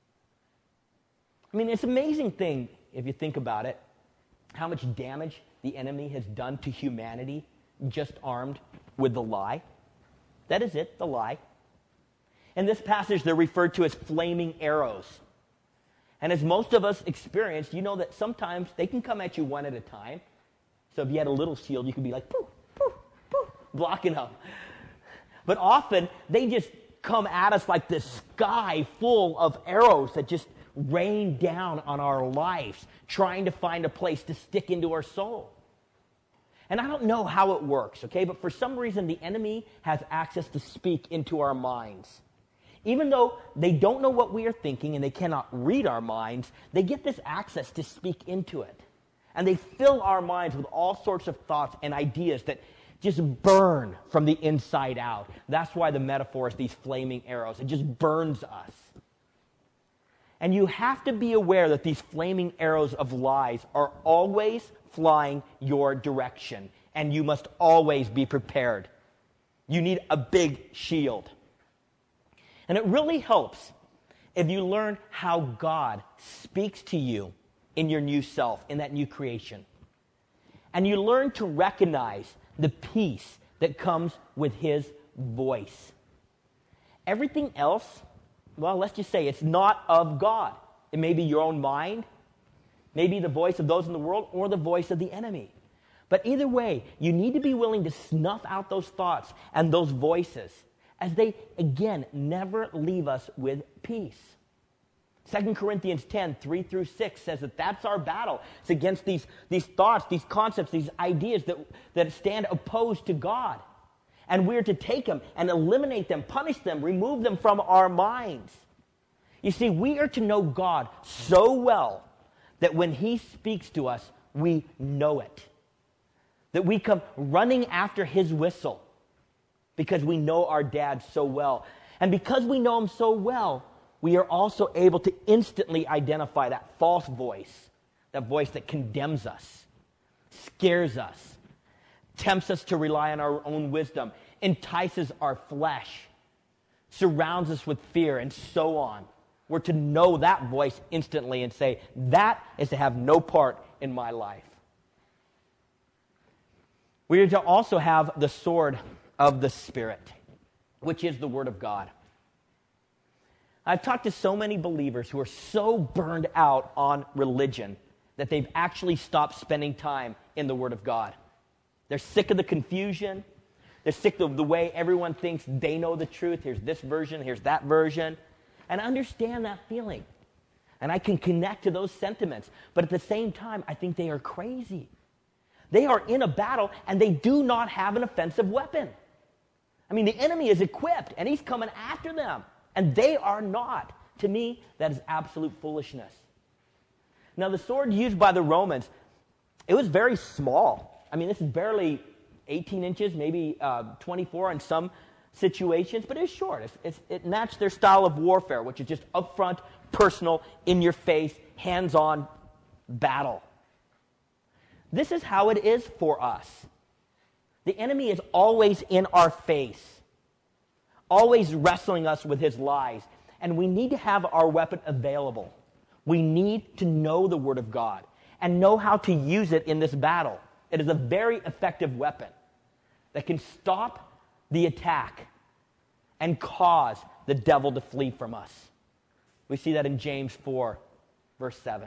I mean, it's an amazing thing, if you think about it, how much damage the enemy has done to humanity just armed with the lie. That is it, the lie. In this passage, they're referred to as flaming arrows. And as most of us experienced, you know that sometimes they can come at you one at a time. So if you had a little shield, you could be like, poof, poof, poof, blocking them. But often, they just come at us like this sky full of arrows that just rain down on our lives, trying to find a place to stick into our soul. And I don't know how it works, okay? But for some reason, the enemy has access to speak into our minds. Even though they don't know what we are thinking and they cannot read our minds, they get this access to speak into it. And they fill our minds with all sorts of thoughts and ideas that just burn from the inside out. That's why the metaphor is these flaming arrows. It just burns us. And you have to be aware that these flaming arrows of lies are always flying your direction. And you must always be prepared. You need a big shield. And it really helps if you learn how God speaks to you in your new self, in that new creation. And you learn to recognize the peace that comes with his voice. Everything else, well, let's just say it's not of God. It may be your own mind, maybe the voice of those in the world, or the voice of the enemy. But either way, you need to be willing to snuff out those thoughts and those voices, as they, again, never leave us with peace. 2 Corinthians 10, 3 through 6 says that that's our battle. It's against these thoughts, these concepts, these ideas that stand opposed to God. And we're to take them and eliminate them, punish them, remove them from our minds. You see, we are to know God so well that when he speaks to us, we know it. That we come running after his whistle because we know our dad so well. And because we know him so well, we are also able to instantly identify that false voice, that voice that condemns us, scares us, tempts us to rely on our own wisdom, entices our flesh, surrounds us with fear, and so on. We're to know that voice instantly and say, that is to have no part in my life. We are to also have the sword of the Spirit, which is the Word of God. I've talked to so many believers who are so burned out on religion that they've actually stopped spending time in the Word of God. They're sick of the confusion. They're sick of the way everyone thinks they know the truth. Here's this version, here's that version. And I understand that feeling. And I can connect to those sentiments. But at the same time, I think they are crazy. They are in a battle, and they do not have an offensive weapon. I mean, the enemy is equipped, and he's coming after them. And they are not. To me, that is absolute foolishness. Now, the sword used by the Romans, it was very small. I mean, this is barely 18 inches, maybe 24 in some situations, but it's short. It matched their style of warfare, which is just upfront, personal, in your face, hands-on battle. This is how it is for us. The enemy is always in our face, always wrestling us with his lies, and we need to have our weapon available. We need to know the Word of God and know how to use it in this battle. It is a very effective weapon that can stop the attack and cause the devil to flee from us. We see that in James 4, verse 7.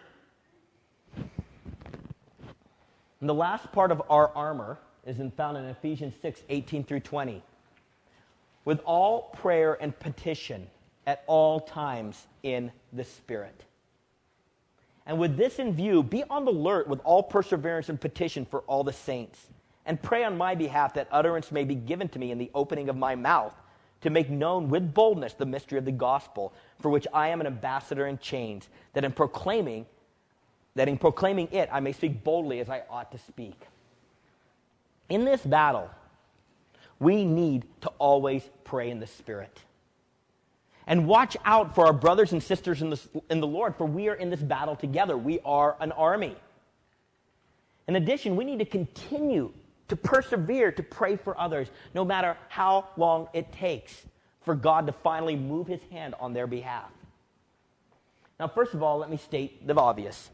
And the last part of our armor is found in Ephesians 6, 18 through 20. With all prayer and petition at all times in the Spirit. And with this in view, be on the alert with all perseverance and petition for all the saints. And pray on my behalf that utterance may be given to me in the opening of my mouth, to make known with boldness the mystery of the gospel, for which I am an ambassador in chains, that in proclaiming it I may speak boldly as I ought to speak. In this battle, we need to always pray in the Spirit. And watch out for our brothers and sisters in the Lord, for we are in this battle together. We are an army. In addition, we need to continue to persevere, to pray for others, no matter how long it takes for God to finally move his hand on their behalf. Now, first of all, let me state the obvious.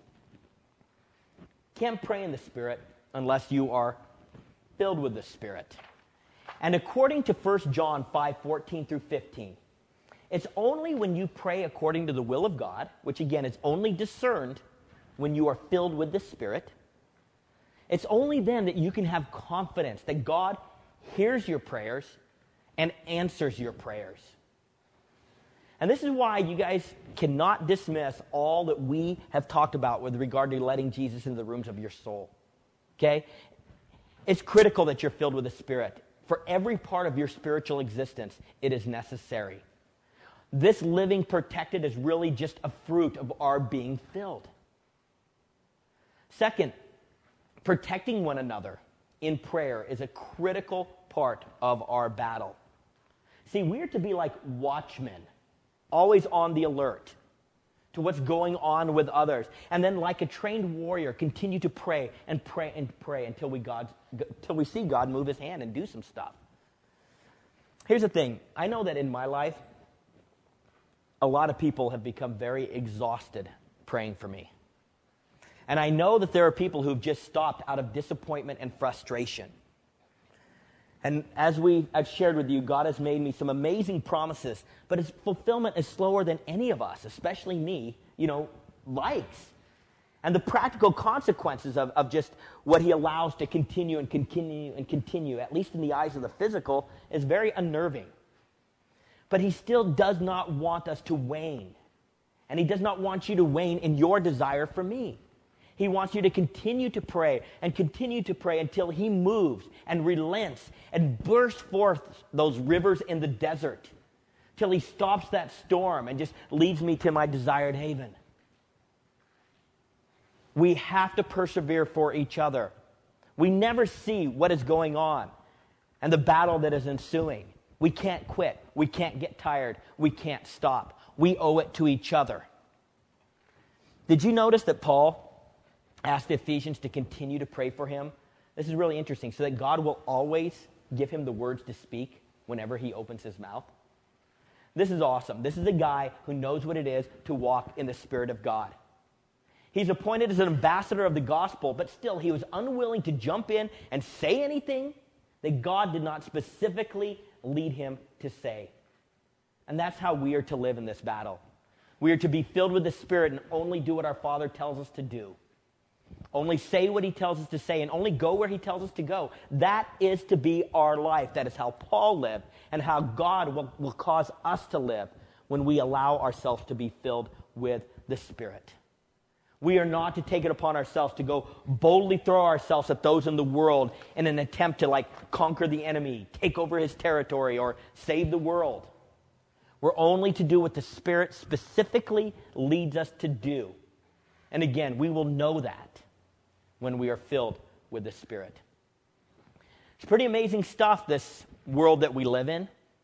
Can't pray in the Spirit unless you are filled with the Spirit. And according to 1 John 5:14 through 15, it's only when you pray according to the will of God, which again is only discerned when you are filled with the Spirit, it's only then that you can have confidence that God hears your prayers and answers your prayers. And this is why you guys cannot dismiss all that we have talked about with regard to letting Jesus into the rooms of your soul. Okay? It's critical that you're filled with the Spirit. For every part of your spiritual existence, it is necessary. This living protected is really just a fruit of our being filled. Second, protecting one another in prayer is a critical part of our battle. See, we are to be like watchmen, always on the alert to what's going on with others. And then like a trained warrior, continue to pray and pray and pray until we see God move his hand and do some stuff. Here's the thing. I know that in my life, a lot of people have become very exhausted praying for me. And I know that there are people who've just stopped out of disappointment and frustration. And as I've shared with you, God has made me some amazing promises, but his fulfillment is slower than any of us, especially me, likes. And the practical consequences of just what he allows to continue and continue and continue, at least in the eyes of the physical, is very unnerving. But he still does not want us to wane. And he does not want you to wane in your desire for me. He wants you to continue to pray and continue to pray until he moves and relents and bursts forth those rivers in the desert, till he stops that storm and just leads me to my desired haven. We have to persevere for each other. We never see what is going on and the battle that is ensuing. We can't quit. We can't get tired. We can't stop. We owe it to each other. Did you notice that Paul asked the Ephesians to continue to pray for him? This is really interesting, so that God will always give him the words to speak whenever he opens his mouth. This is awesome. This is a guy who knows what it is to walk in the Spirit of God. He's appointed as an ambassador of the gospel, but still he was unwilling to jump in and say anything that God did not specifically lead him to say. And that's how we are to live in this battle. We are to be filled with the Spirit and only do what our Father tells us to do. Only say what he tells us to say and only go where he tells us to go. That is to be our life. That is how Paul lived and how God will cause us to live when we allow ourselves to be filled with the Spirit. We are not to take it upon ourselves to go boldly throw ourselves at those in the world in an attempt to conquer the enemy, take over his territory, or save the world. We're only to do what the Spirit specifically leads us to do. And again, we will know that when we are filled with the Spirit. It's pretty amazing stuff, this world that we live in.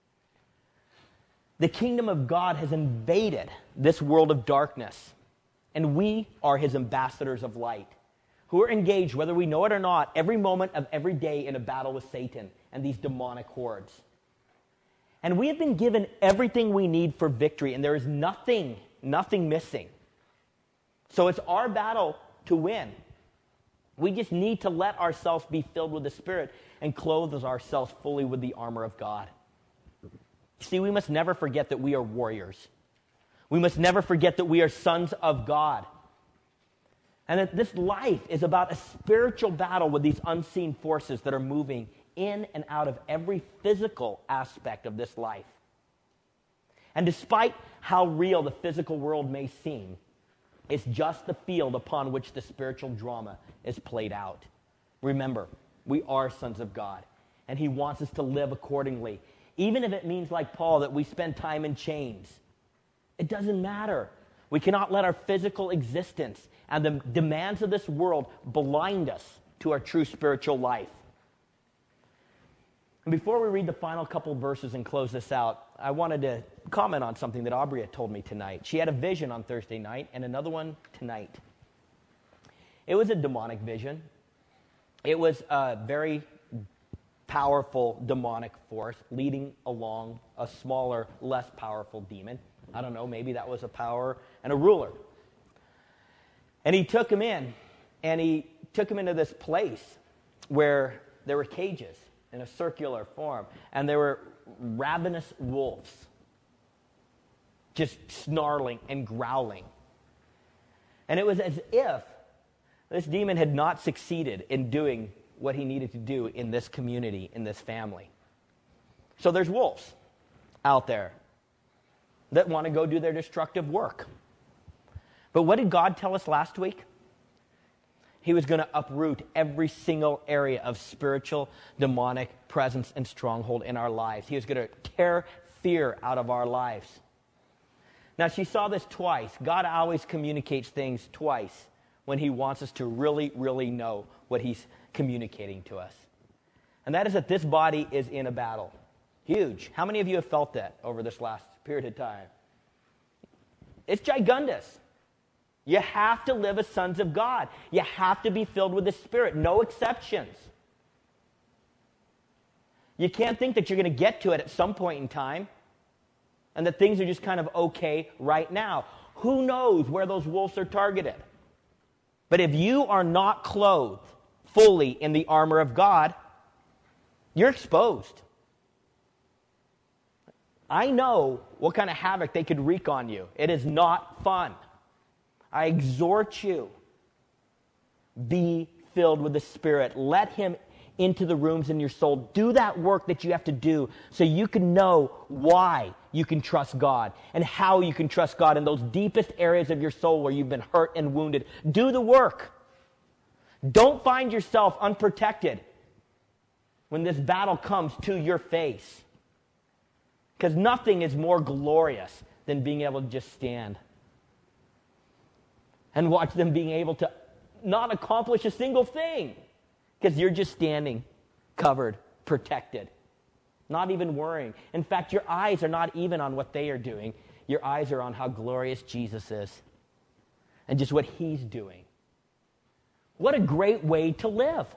The kingdom of God has invaded this world of darkness, and we are his ambassadors of light, who are engaged, whether we know it or not, every moment of every day in a battle with Satan and these demonic hordes. And we have been given everything we need for victory, and there is nothing missing. So it's our battle to win. We just need to let ourselves be filled with the Spirit and clothe ourselves fully with the armor of God. See, we must never forget that we are warriors. We must never forget that we are sons of God. And that this life is about a spiritual battle with these unseen forces that are moving in and out of every physical aspect of this life. And despite how real the physical world may seem, it's just the field upon which the spiritual drama is played out. Remember, we are sons of God, and he wants us to live accordingly. Even if it means, like Paul, that we spend time in chains. It doesn't matter. We cannot let our physical existence and the demands of this world blind us to our true spiritual life. And before we read the final couple verses and close this out, I wanted to comment on something that Aubrey had told me tonight. She had a vision on Thursday night and another one tonight. It was a demonic vision. It was a very powerful demonic force leading along a smaller, less powerful demon. I don't know, maybe that was a power and a ruler. And he took him in, and he took him into this place where there were cages in a circular form, and there were ravenous wolves just snarling and growling. And it was as if this demon had not succeeded in doing what he needed to do in this community, in this family. So there's wolves out there that want to go do their destructive work. But what did God tell us last week? He was going to uproot every single area of spiritual, demonic presence and stronghold in our lives. He was going to tear fear out of our lives. Now, she saw this twice. God always communicates things twice when he wants us to really, really know what he's communicating to us. And that is that this body is in a battle. Huge. How many of you have felt that over this last period of time? It's gigundous. You have to live as sons of God. You have to be filled with the Spirit. No exceptions. You can't think that you're going to get to it at some point in time and that things are just kind of okay right now. Who knows where those wolves are targeted? But if you are not clothed fully in the armor of God, you're exposed. I know what kind of havoc they could wreak on you. It is not fun. I exhort you, be filled with the Spirit. Let him into the rooms in your soul. Do that work that you have to do so you can know why you can trust God and how you can trust God in those deepest areas of your soul where you've been hurt and wounded. Do the work. Don't find yourself unprotected when this battle comes to your face. Because nothing is more glorious than being able to just stand and watch them being able to not accomplish a single thing because you're just standing, covered, protected, not even worrying. In fact, your eyes are not even on what they are doing. Your eyes are on how glorious Jesus is and just what he's doing. What a great way to live.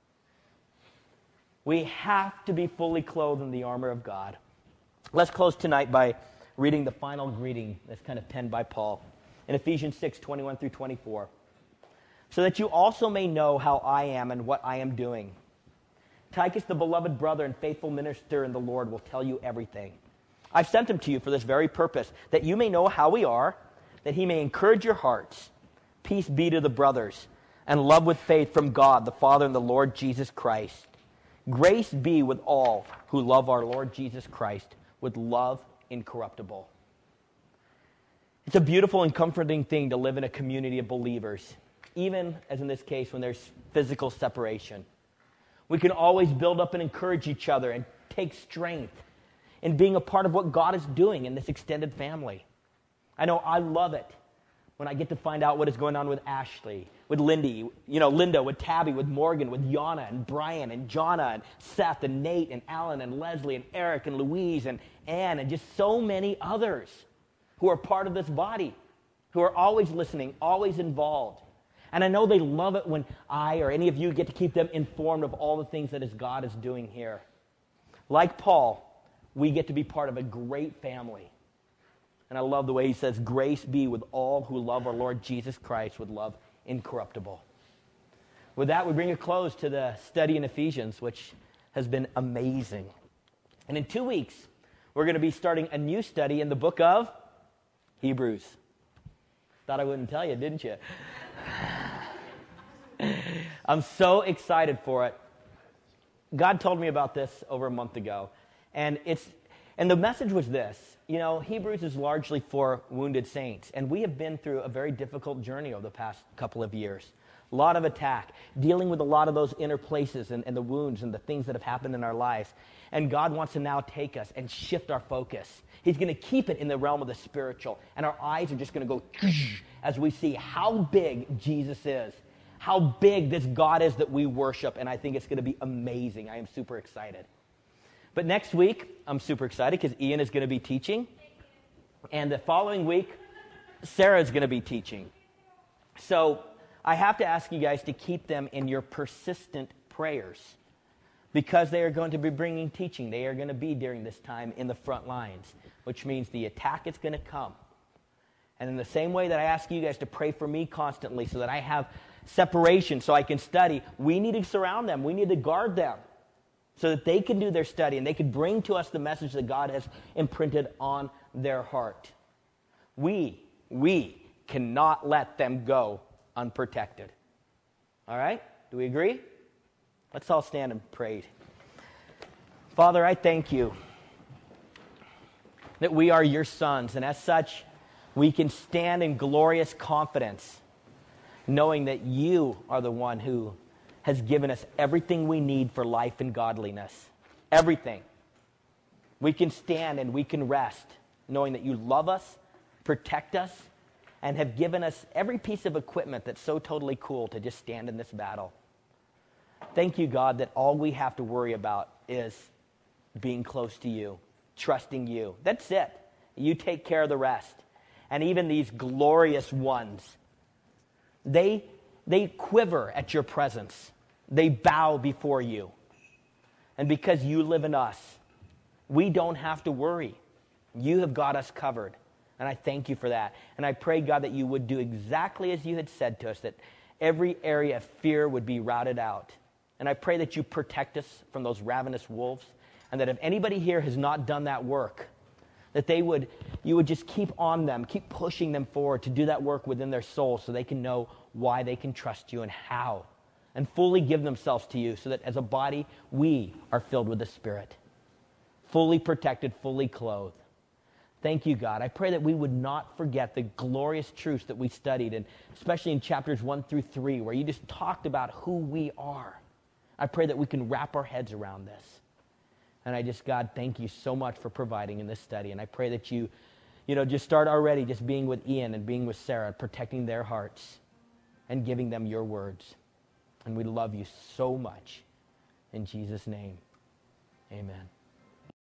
We have to be fully clothed in the armor of God. Let's close tonight by reading the final greeting that's kind of penned by Paul in Ephesians 6, 21 through 24. So that you also may know how I am and what I am doing. Tychus, the beloved brother and faithful minister in the Lord, will tell you everything. I've sent him to you for this very purpose, that you may know how we are, that he may encourage your hearts. Peace be to the brothers, and love with faith from God, the Father and the Lord Jesus Christ. Grace be with all who love our Lord Jesus Christ with love incorruptible. It's a beautiful and comforting thing to live in a community of believers, even as in this case when there's physical separation. We can always build up and encourage each other and take strength in being a part of what God is doing in this extended family. I know I love it when I get to find out what is going on with Ashley, with Lindy, Linda, with Tabby, with Morgan, with Yana and Brian and Jonna and Seth and Nate and Alan and Leslie and Eric and Louise and Ann and just so many others who are part of this body, who are always listening, always involved. And I know they love it when I or any of you get to keep them informed of all the things that God is doing here. Like Paul, we get to be part of a great family. And I love the way he says, grace be with all who love our Lord Jesus Christ with love incorruptible. With that, we bring a close to the study in Ephesians, which has been amazing. And in 2 weeks, we're going to be starting a new study in the book of Hebrews. Thought I wouldn't tell you, didn't you? I'm so excited for it. God told me about this over a month ago. And the message was this. Hebrews is largely for wounded saints. And we have been through a very difficult journey over the past couple of years. A lot of attack, dealing with a lot of those inner places and the wounds and the things that have happened in our lives. And God wants to now take us and shift our focus. He's going to keep it in the realm of the spiritual. And our eyes are just going to go as we see how big Jesus is. How big this God is that we worship. And I think it's going to be amazing. I am super excited. But next week, I'm super excited because Ian is going to be teaching. And the following week, Sarah is going to be teaching. So I have to ask you guys to keep them in your persistent prayers because they are going to be bringing teaching. They are going to be during this time in the front lines, which means the attack is going to come. And in the same way that I ask you guys to pray for me constantly so that I have separation so I can study, we need to surround them. We need to guard them so that they can do their study and they can bring to us the message that God has imprinted on their heart. We cannot let them go unprotected. All right? Do we agree? Let's all stand and pray. Father, I thank you that we are your sons, and as such, we can stand in glorious confidence, knowing that you are the one who has given us everything we need for life and godliness. Everything. We can stand and we can rest, knowing that you love us, protect us, and have given us every piece of equipment that's so totally cool to just stand in this battle. Thank you, God, that all we have to worry about is being close to you, trusting you. That's it. You take care of the rest. And even these glorious ones, they quiver at your presence. They bow before you. And because you live in us, we don't have to worry. You have got us covered. And I thank you for that. And I pray, God, that you would do exactly as you had said to us, that every area of fear would be routed out. And I pray that you protect us from those ravenous wolves, and that if anybody here has not done that work, that you would just keep on them, keep pushing them forward to do that work within their soul so they can know why they can trust you and how and fully give themselves to you so that as a body, we are filled with the Spirit, fully protected, fully clothed. Thank you, God. I pray that we would not forget the glorious truths that we studied, and especially in chapters 1 through 3, where you just talked about who we are. I pray that we can wrap our heads around this. And I just, God, thank you so much for providing in this study. And I pray that you just start already just being with Ian and being with Sarah, protecting their hearts and giving them your words. And we love you so much. In Jesus' name, amen.